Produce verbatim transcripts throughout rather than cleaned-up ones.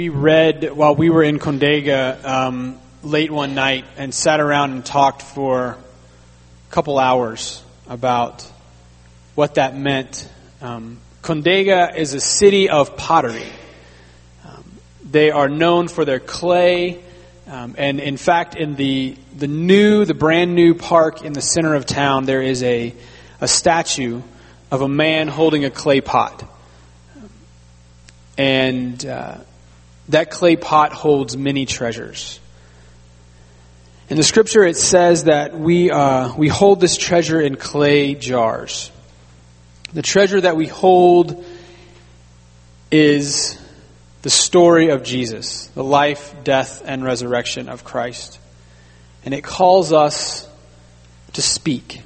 We read while we were in Condega um, late one night and sat around and talked for a couple hours about what that meant. Um, Condega is a city of pottery. Um, they are known for their clay, um, and in fact, in the the new, the brand new park in the center of town, there is a a statue of a man holding a clay pot, and uh, that clay pot holds many treasures. In the scripture, it says that we uh, we hold this treasure in clay jars. The treasure that we hold is the story of Jesus, the life, death, and resurrection of Christ. And it calls us to speak.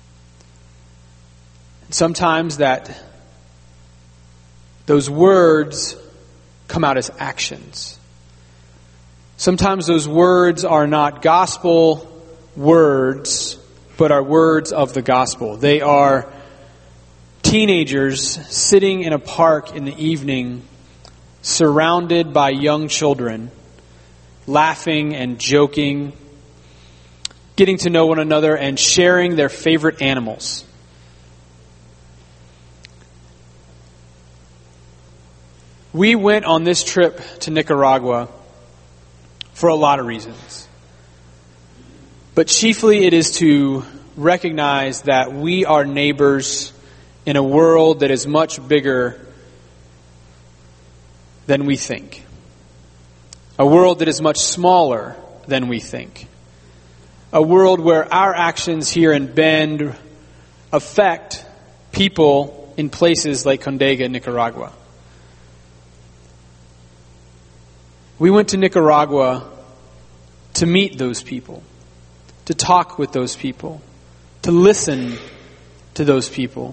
And sometimes that those words come out as actions. Sometimes those words are not gospel words, but are words of the gospel. They are teenagers sitting in a park in the evening, surrounded by young children, laughing and joking, getting to know one another and sharing their favorite animals. We went on this trip to Nicaragua for a lot of reasons. But chiefly it is to recognize that we are neighbors in a world that is much bigger than we think. A world that is much smaller than we think. A world where our actions here in Bend affect people in places like Condega, Nicaragua. We went to Nicaragua to meet those people, to talk with those people, to listen to those people,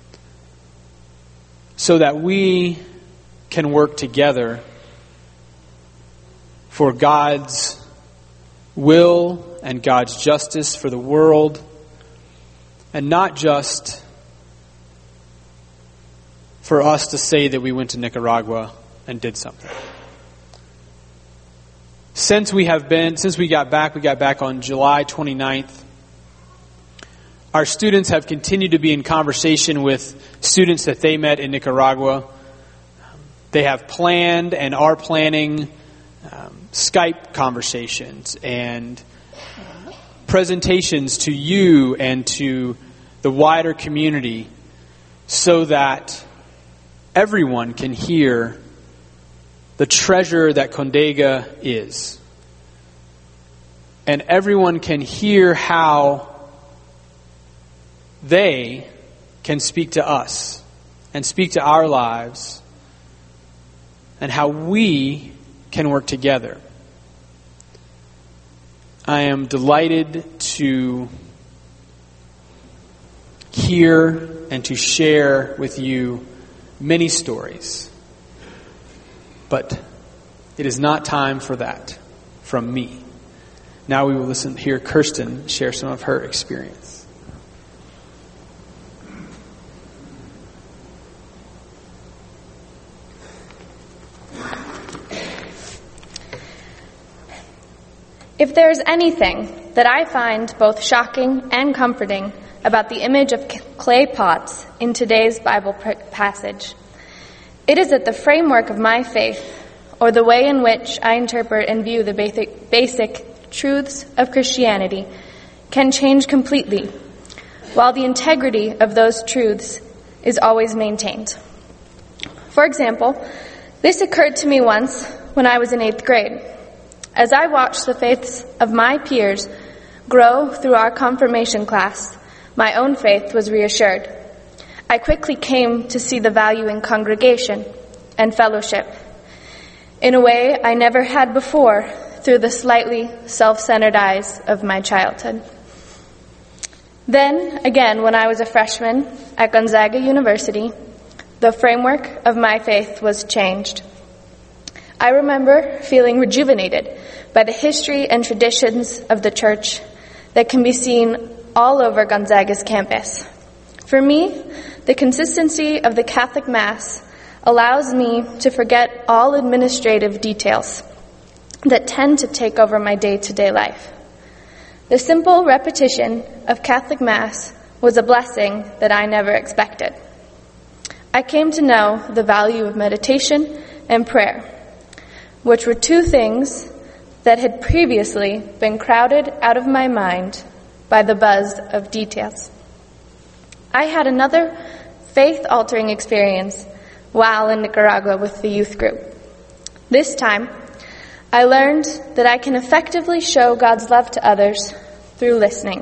so that we can work together for God's will and God's justice for the world, and not just for us to say that we went to Nicaragua and did something. Since we have been, since we got back, we got back on July twenty-ninth, our students have continued to be in conversation with students that they met in Nicaragua. They have planned and are planning um, Skype conversations and uh, presentations to you and to the wider community so that everyone can hear the treasure that Condega is. And everyone can hear how they can speak to us and speak to our lives and how we can work together. I am delighted to hear and to share with you many stories. But it is not time for that from me. Now we will listen, hear Kirsten share some of her experience. If there is anything that I find both shocking and comforting about the image of clay pots in today's Bible passage, it is that the framework of my faith, or the way in which I interpret and view the basic, basic truths of Christianity, can change completely, while the integrity of those truths is always maintained. For example, this occurred to me once when I was in eighth grade. As I watched the faiths of my peers grow through our confirmation class, my own faith was reassured. I quickly came to see the value in congregation and fellowship in a way I never had before through the slightly self-centered eyes of my childhood. Then, again, when I was a freshman at Gonzaga University, the framework of my faith was changed. I remember feeling rejuvenated by the history and traditions of the church that can be seen all over Gonzaga's campus. For me, the consistency of the Catholic Mass allows me to forget all administrative details that tend to take over my day-to-day life. The simple repetition of Catholic Mass was a blessing that I never expected. I came to know the value of meditation and prayer, which were two things that had previously been crowded out of my mind by the buzz of details. I had another faith-altering experience while in Nicaragua with the youth group. This time, I learned that I can effectively show God's love to others through listening.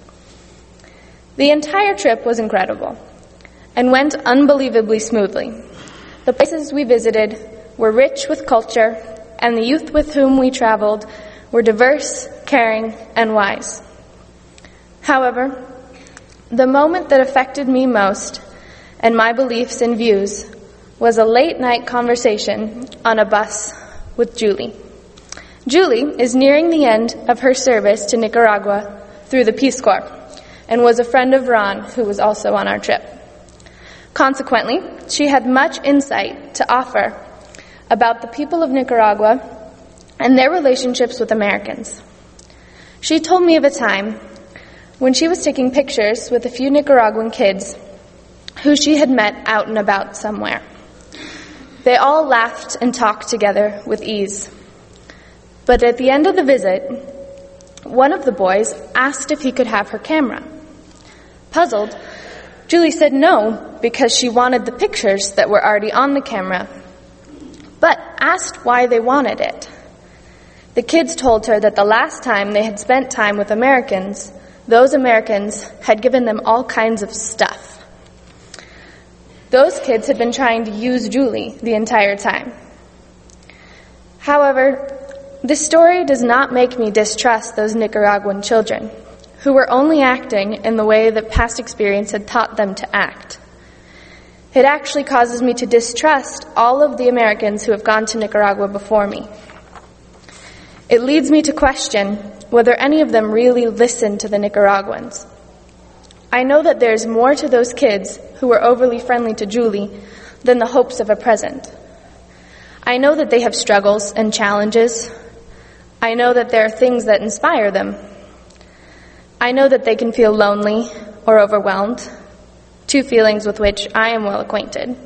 The entire trip was incredible and went unbelievably smoothly. The places we visited were rich with culture, and the youth with whom we traveled were diverse, caring, and wise. However, the moment that affected me most and my beliefs and views was a late-night conversation on a bus with Julie. Julie is nearing the end of her service to Nicaragua through the Peace Corps and was a friend of Ron, who was also on our trip. Consequently, she had much insight to offer about the people of Nicaragua and their relationships with Americans. She told me of a time when she was taking pictures with a few Nicaraguan kids who she had met out and about somewhere. They all laughed and talked together with ease. But at the end of the visit, one of the boys asked if he could have her camera. Puzzled, Julie said no, because she wanted the pictures that were already on the camera, but asked why they wanted it. The kids told her that the last time they had spent time with Americans, those Americans had given them all kinds of stuff. Those kids had been trying to use Julie the entire time. However, this story does not make me distrust those Nicaraguan children, who were only acting in the way that past experience had taught them to act. It actually causes me to distrust all of the Americans who have gone to Nicaragua before me. It leads me to question whether any of them really listened to the Nicaraguans. I know that there's more to those kids who were overly friendly to Julie than the hopes of a present. I know that they have struggles and challenges. I know that there are things that inspire them. I know that they can feel lonely or overwhelmed, two feelings with which I am well acquainted.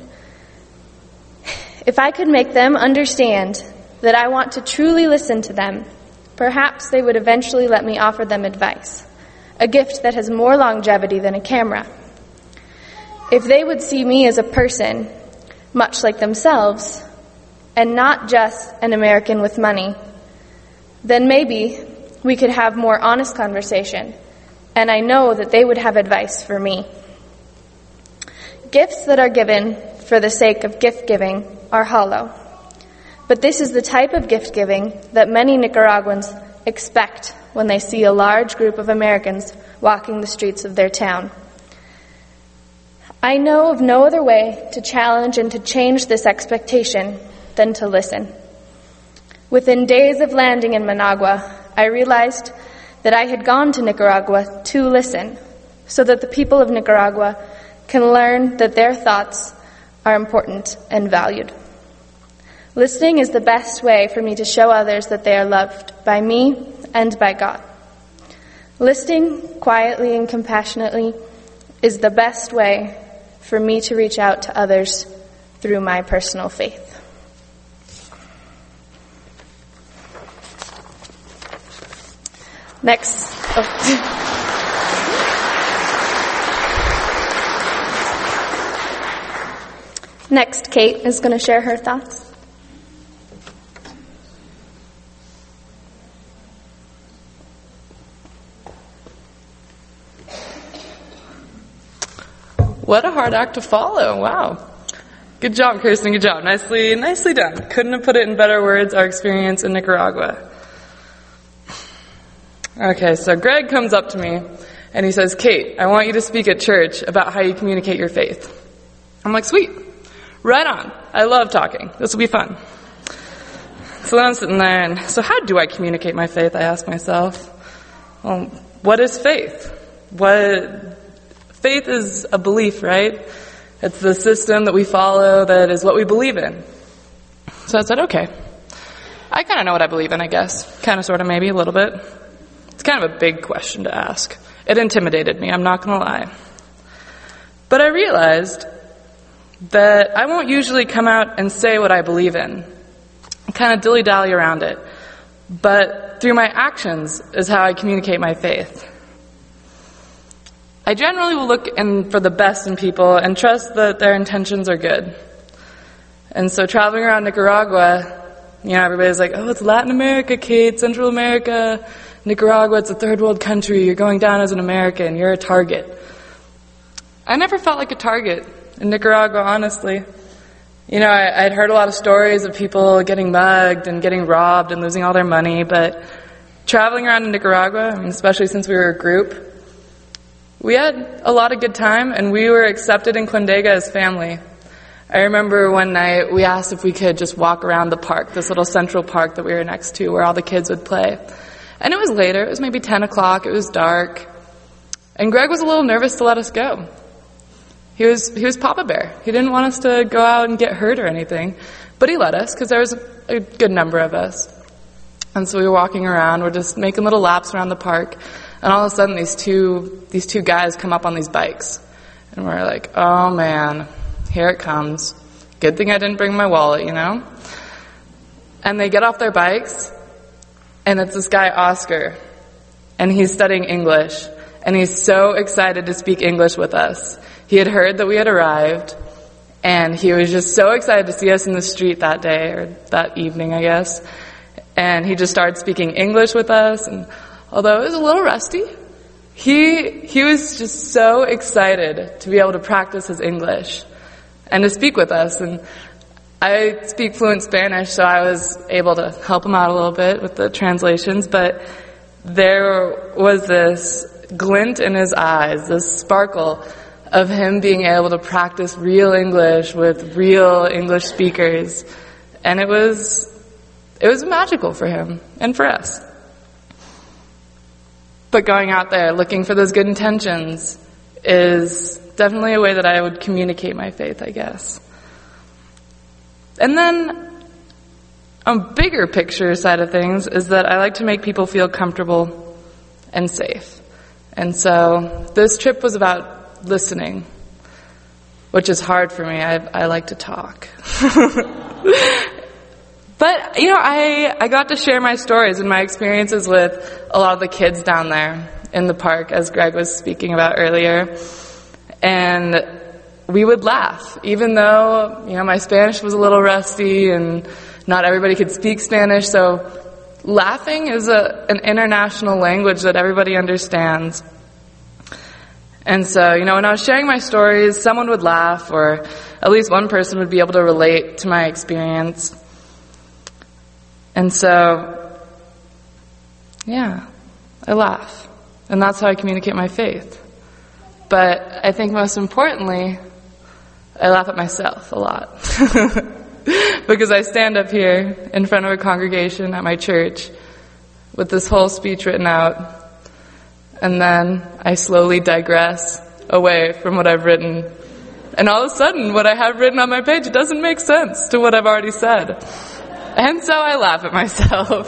If I could make them understand that I want to truly listen to them, perhaps they would eventually let me offer them advice, a gift that has more longevity than a camera. If they would see me as a person, much like themselves, and not just an American with money, then maybe we could have more honest conversation, and I know that they would have advice for me. Gifts that are given for the sake of gift giving are hollow. But this is the type of gift giving that many Nicaraguans expect when they see a large group of Americans walking the streets of their town. I know of no other way to challenge and to change this expectation than to listen. Within days of landing in Managua, I realized that I had gone to Nicaragua to listen, so that the people of Nicaragua can learn that their thoughts are important and valued. Listening is the best way for me to show others that they are loved by me and by God. Listening quietly and compassionately is the best way for me to reach out to others through my personal faith. Next. Oh. Next, Kate is going to share her thoughts. What a hard act to follow. Wow. Good job, Kirsten. Good job. Nicely, nicely done. Couldn't have put it in better words, our experience in Nicaragua. Okay, so Greg comes up to me and he says, Kate, I want you to speak at church about how you communicate your faith. I'm like, sweet. Right on. I love talking. This will be fun. So then I'm sitting there and, so how do I communicate my faith? I ask myself. Well, what is faith? What, faith is a belief, right? It's the system that we follow that is what we believe in. So I said, okay. I kind of know what I believe in, I guess. Kind of, sort of, maybe, a little bit. It's kind of a big question to ask. It intimidated me, I'm not going to lie. But I realized that I won't usually come out and say what I believe in. I kind of dilly-dally around it. But through my actions is how I communicate my faith. I generally will look in for the best in people and trust that their intentions are good. And so traveling around Nicaragua, you know, everybody's like, oh, it's Latin America, Kate, Central America, Nicaragua, it's a third world country, you're going down as an American, you're a target. I never felt like a target in Nicaragua, honestly. You know, I, I'd heard a lot of stories of people getting mugged and getting robbed and losing all their money, but traveling around in Nicaragua, I mean, especially since we were a group, we had a lot of good time, and we were accepted in Quindega as family. I remember one night we asked if we could just walk around the park, this little central park that we were next to where all the kids would play. And it was later, it was maybe ten o'clock, it was dark, and Greg was a little nervous to let us go. He was he was Papa Bear. He didn't want us to go out and get hurt or anything, but he let us because there was a, a good number of us. And so we were walking around, we're just making little laps around the park, and all of a sudden these two these two guys come up on these bikes. And we're like, oh man, here it comes. Good thing I didn't bring my wallet, you know? And they get off their bikes, and it's this guy, Oscar, and he's studying English, and he's so excited to speak English with us. He had heard that we had arrived, and he was just so excited to see us in the street that day, or that evening, I guess. And he just started speaking English with us, and although it was a little rusty, he he was just so excited to be able to practice his English and to speak with us. And I speak fluent Spanish, so I was able to help him out a little bit with the translations, but there was this glint in his eyes, this sparkle of him being able to practice real English with real English speakers. And it was it was magical for him and for us. But going out there looking for those good intentions is definitely a way that I would communicate my faith, I guess. And then a bigger picture side of things is that I like to make people feel comfortable and safe. And so this trip was about listening, which is hard for me. I, I like to talk. But, you know, I, I got to share my stories and my experiences with a lot of the kids down there in the park, as Greg was speaking about earlier. And we would laugh, even though, you know, my Spanish was a little rusty and not everybody could speak Spanish. So laughing is a, an international language that everybody understands. And so, you know, when I was sharing my stories, someone would laugh, or at least one person would be able to relate to my experience. And so, yeah, I laugh. And that's how I communicate my faith. But I think most importantly, I laugh at myself a lot. Because I stand up here in front of a congregation at my church with this whole speech written out, and then I slowly digress away from what I've written. And all of a sudden, what I have written on my page doesn't make sense to what I've already said. And so I laugh at myself.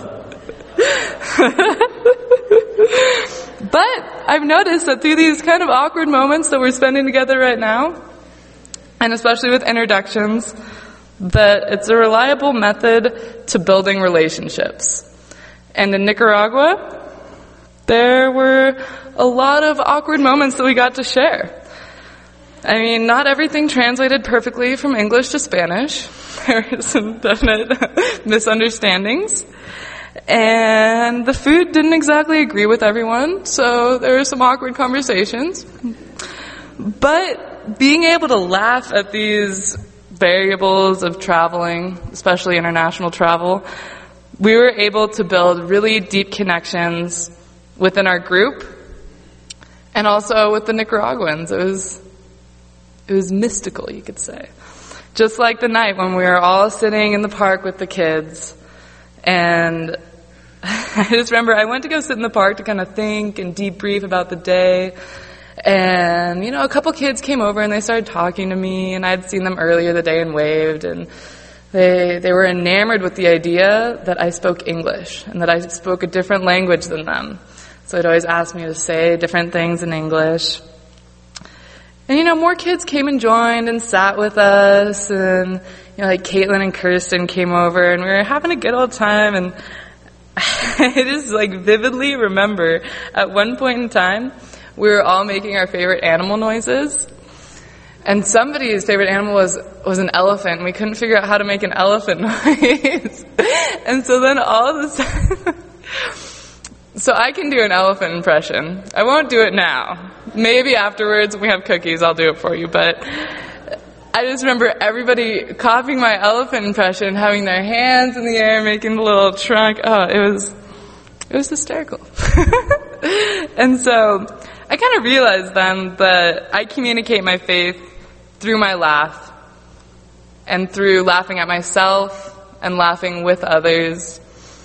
But I've noticed that through these kind of awkward moments that we're spending together right now, and especially with introductions, that it's a reliable method to building relationships. And in Nicaragua, there were a lot of awkward moments that we got to share. I mean, not everything translated perfectly from English to Spanish. There were some definite misunderstandings. And the food didn't exactly agree with everyone, so there were some awkward conversations. But being able to laugh at these variables of traveling, especially international travel, we were able to build really deep connections within our group and also with the Nicaraguans. It was it was mystical, you could say. Just like the night when we were all sitting in the park with the kids, and I just remember I went to go sit in the park to kind of think and debrief about the day, And, you know, a couple kids came over and they started talking to me, and I'd seen them earlier the day and waved, and they they were enamored with the idea that I spoke English and that I spoke a different language than them. So they'd always ask me to say different things in English. And, you know, more kids came and joined and sat with us, and, you know, like Caitlin and Kirsten came over, and we were having a good old time, and I just, like, vividly remember at one point in time, we were all making our favorite animal noises, and somebody's favorite animal was, was an elephant, and we couldn't figure out how to make an elephant noise. And so then all of a sudden, so I can do an elephant impression. I won't do it now. Maybe afterwards when we have cookies, I'll do it for you, but I just remember everybody copying my elephant impression, having their hands in the air, making the little trunk. Oh, it was, it was hysterical. And so I kind of realized then that I communicate my faith through my laugh, and through laughing at myself and laughing with others.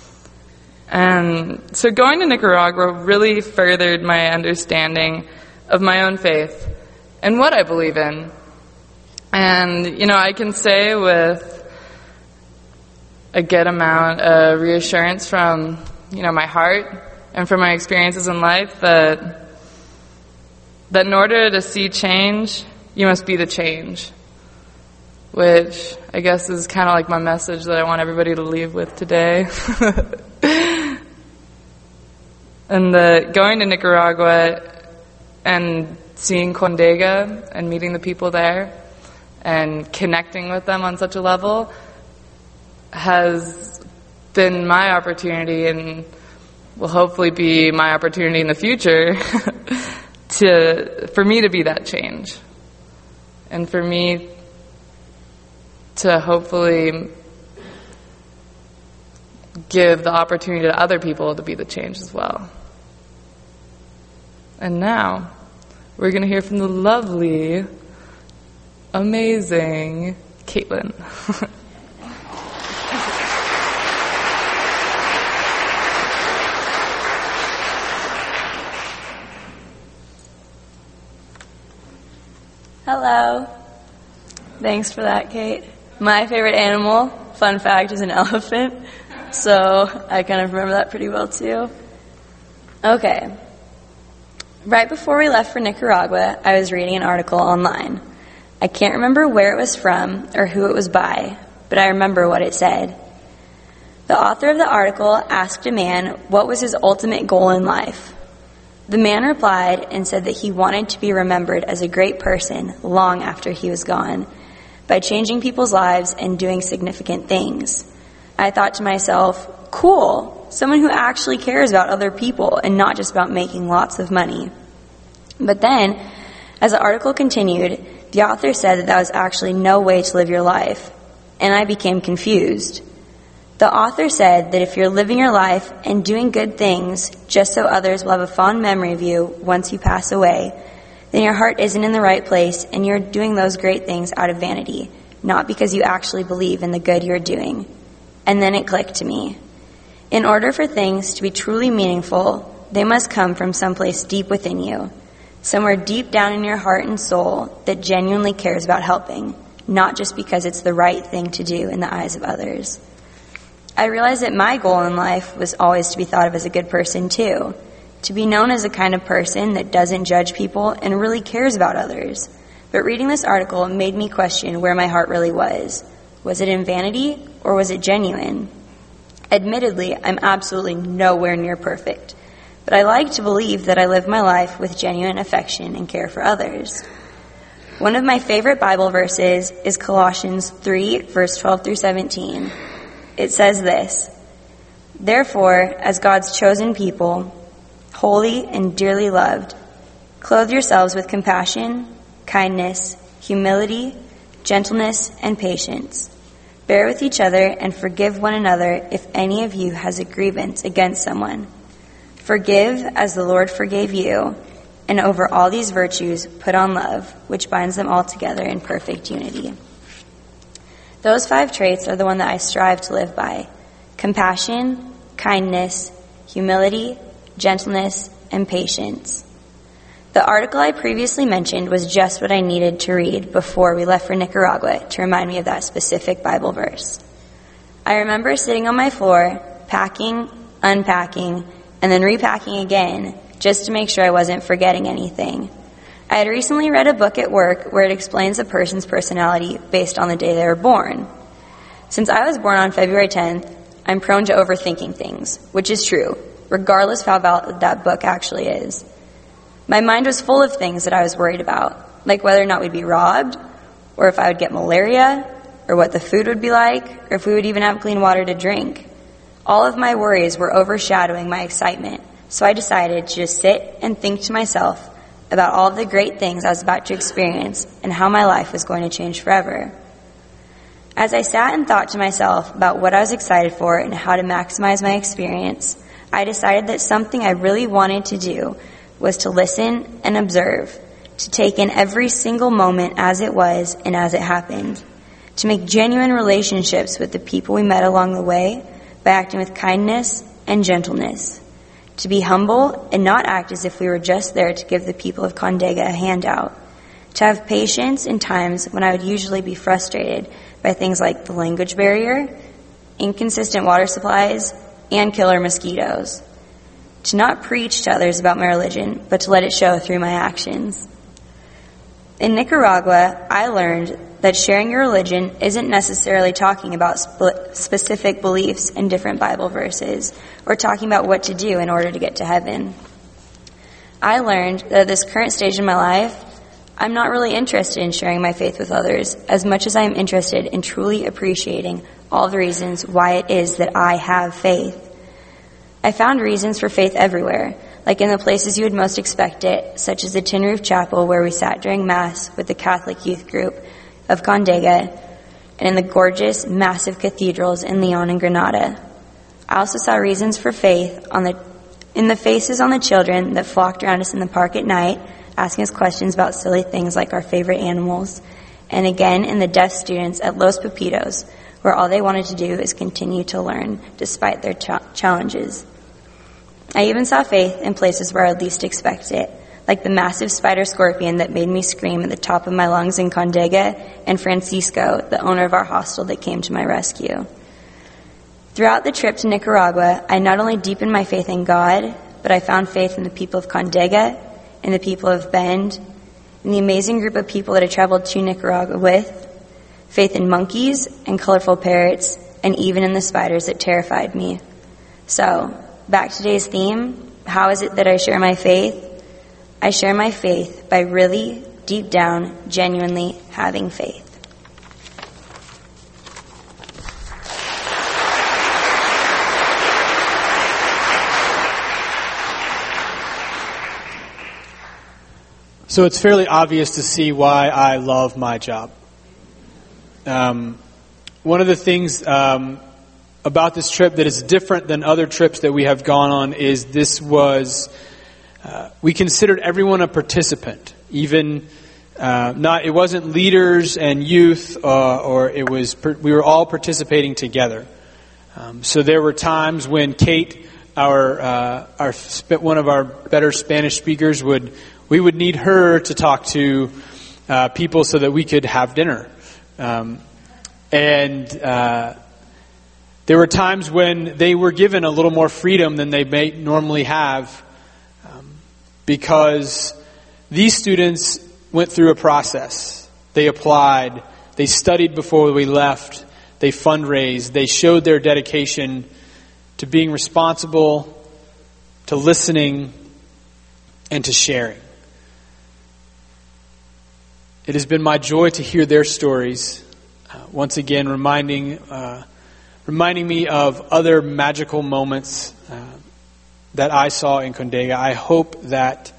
And so going to Nicaragua really furthered my understanding of my own faith and what I believe in. And, you know, I can say with a good amount of reassurance from, you know, my heart and from my experiences in life that that in order to see change, you must be the change, which I guess is kind of like my message that I want everybody to leave with today. And the, going to Nicaragua and seeing Condega and meeting the people there and connecting with them on such a level has been my opportunity, and will hopefully be my opportunity in the future to for me to be that change, and for me to hopefully give the opportunity to other people to be the change as well. And now we're going to hear from the lovely, amazing Caitlin. Hello. Thanks for that, Kate. My favorite animal, fun fact, is an elephant. So I kind of remember that pretty well too. Okay. Right before we left for Nicaragua, I was reading an article online. I can't remember where it was from or who it was by, but I remember what it said. The author of the article asked a man what was his ultimate goal in life. The man replied and said that he wanted to be remembered as a great person long after he was gone, by changing people's lives and doing significant things. I thought to myself, cool, someone who actually cares about other people and not just about making lots of money. But then, as the article continued, the author said that that was actually no way to live your life, and I became confused. The author said that if you're living your life and doing good things just so others will have a fond memory of you once you pass away, then your heart isn't in the right place and you're doing those great things out of vanity, not because you actually believe in the good you're doing. And then it clicked to me. In order for things to be truly meaningful, they must come from someplace deep within you, somewhere deep down in your heart and soul that genuinely cares about helping, not just because it's the right thing to do in the eyes of others. I realized that my goal in life was always to be thought of as a good person too, to be known as a kind of person that doesn't judge people and really cares about others. But reading this article made me question where my heart really was. Was it in vanity or was it genuine? Admittedly, I'm absolutely nowhere near perfect, but I like to believe that I live my life with genuine affection and care for others. One of my favorite Bible verses is Colossians three, verse twelve through seventeen. It says this, "Therefore, as God's chosen people, holy and dearly loved, clothe yourselves with compassion, kindness, humility, gentleness, and patience. Bear with each other and forgive one another if any of you has a grievance against someone. Forgive as the Lord forgave you, and over all these virtues put on love, which binds them all together in perfect unity." Those five traits are the one that I strive to live by: compassion, kindness, humility, gentleness, and patience. The article I previously mentioned was just what I needed to read before we left for Nicaragua to remind me of that specific Bible verse. I remember sitting on my floor, packing, unpacking, and then repacking again just to make sure I wasn't forgetting anything. I had recently read a book at work where it explains a person's personality based on the day they were born. Since I was born on February tenth, I'm prone to overthinking things, which is true, regardless of how valid that book actually is. My mind was full of things that I was worried about, like whether or not we'd be robbed, or if I would get malaria, or what the food would be like, or if we would even have clean water to drink. All of my worries were overshadowing my excitement, so I decided to just sit and think to myself about all of the great things I was about to experience and how my life was going to change forever. As I sat and thought to myself about what I was excited for and how to maximize my experience, I decided that something I really wanted to do was to listen and observe, to take in every single moment as it was and as it happened, to make genuine relationships with the people we met along the way by acting with kindness and gentleness, to be humble and not act as if we were just there to give the people of Condega a handout, to have patience in times when I would usually be frustrated by things like the language barrier, inconsistent water supplies, and killer mosquitoes, to not preach to others about my religion, but to let it show through my actions. In Nicaragua, I learned that sharing your religion isn't necessarily talking about sp- specific beliefs in different Bible verses or talking about what to do in order to get to heaven. I learned that at this current stage in my life, I'm not really interested in sharing my faith with others as much as I am interested in truly appreciating all the reasons why it is that I have faith. I found reasons for faith everywhere, like in the places you would most expect it, such as the Tin Roof Chapel where we sat during Mass with the Catholic youth group of Condega, and in the gorgeous, massive cathedrals in Leon and Granada. I also saw reasons for faith on the in the faces on the children that flocked around us in the park at night, asking us questions about silly things like our favorite animals, and again in the deaf students at Los Pepitos, where all they wanted to do is continue to learn despite their ch- challenges. I even saw faith in places where I would least expect it, like the massive spider scorpion that made me scream at the top of my lungs in Condega, and Francisco, the owner of our hostel that came to my rescue. Throughout the trip to Nicaragua, I not only deepened my faith in God, but I found faith in the people of Condega, in the people of Bend, in the amazing group of people that I traveled to Nicaragua with, faith in monkeys and colorful parrots, and even in the spiders that terrified me. So, back to today's theme, how is it that I share my faith? I share my faith by really, deep down, genuinely having faith. So it's fairly obvious to see why I love my job. Um, one of the things um, about this trip that is different than other trips that we have gone on is this was, uh, we considered everyone a participant, even uh, not, it wasn't leaders and youth, uh, or it was, per, we were all participating together. Um, so there were times when Kate, our, uh, our, one of our better Spanish speakers would, we would need her to talk to uh, people so that we could have dinner. Um, and uh, there were times when they were given a little more freedom than they may normally have, um, because these students went through a process. They applied, they studied before we left, they fundraised, they showed their dedication to being responsible, to listening, and to sharing. It has been my joy to hear their stories, uh, once again reminding uh, reminding me of other magical moments uh, that I saw in Condega. I hope that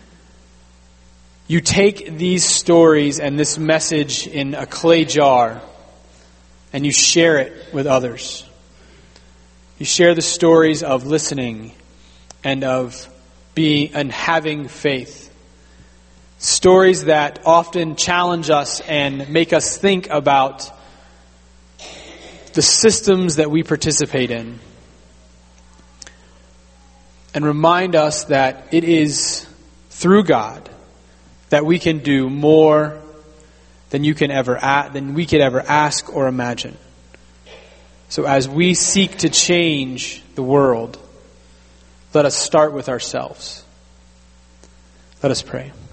you take these stories and this message in a clay jar and you share it with others. You share the stories of listening and of being and having faith. Stories that often challenge us and make us think about the systems that we participate in. And remind us that it is through God that we can do more than you can ever a- than we could ever ask or imagine. So as we seek to change the world, let us start with ourselves. Let us pray.